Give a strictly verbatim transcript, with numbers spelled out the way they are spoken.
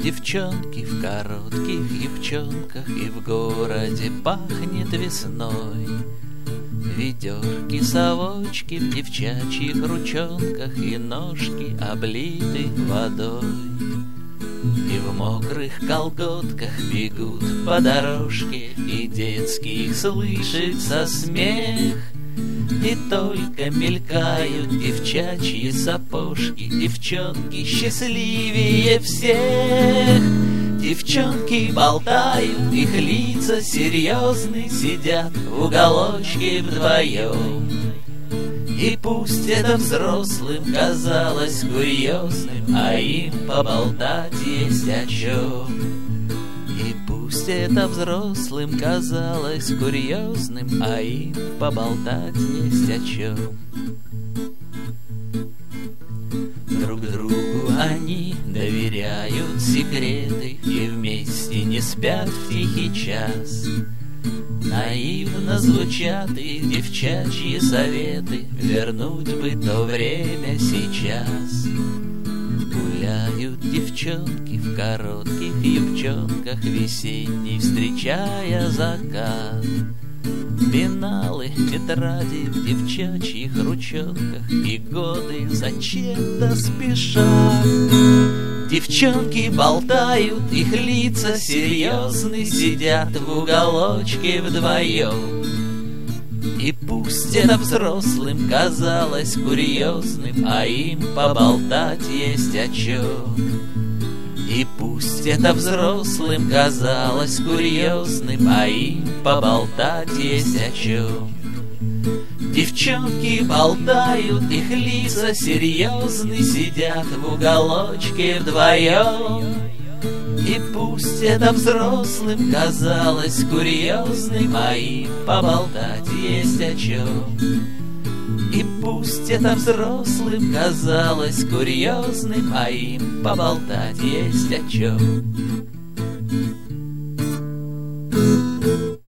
Девчонки в коротких юбчонках, и в городе пахнет весной. Ведерки, совочки в девчачьих ручонках, и ножки облиты водой. И в мокрых колготках бегут по дорожке, и детский слышится смех. И только мелькают девчачьи сапожки, девчонки счастливее всех. Девчонки болтают, их лица серьезны, сидят в уголочке вдвоем. И пусть это взрослым казалось курьезным, а им поболтать есть о чем. И пусть это взрослым казалось курьезным, а им поболтать есть о чем. Друг другу они доверяют секреты и вместе не спят в тихий час. Наивно звучат их девчачьи советы, вернуть бы то время сейчас. Гуляют девчонки в коротких юбчонках весенний, встречая закат. Пеналы, тетради в девчачьих ручонках, и годы зачем-то спешат. Девчонки болтают, их лица серьезны, сидят в уголочке вдвоем. И пусть это взрослым казалось курьезным, а им поболтать есть о чем. И пусть это взрослым казалось курьезным, а им поболтать есть о чем. Девчонки болтают, их лица серьезны, сидят в уголочке вдвоем. И пусть это взрослым казалось курьезным, а им поболтать есть о чем. И пусть это взрослым казалось курьезным, а им поболтать есть о чем.